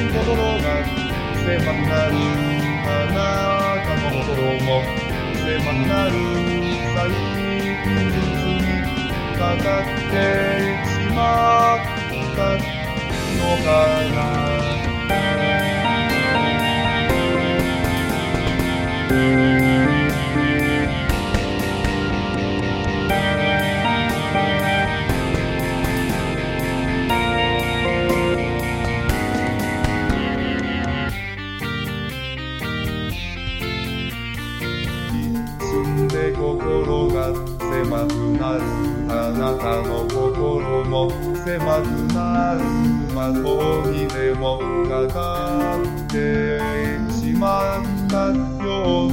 心が狭くなる。あなたの心も狭くなる。最近にかかってしまったのかな。で心が狭くなる。あなたの心も狭くなる。魔法にでもかかってしまったよう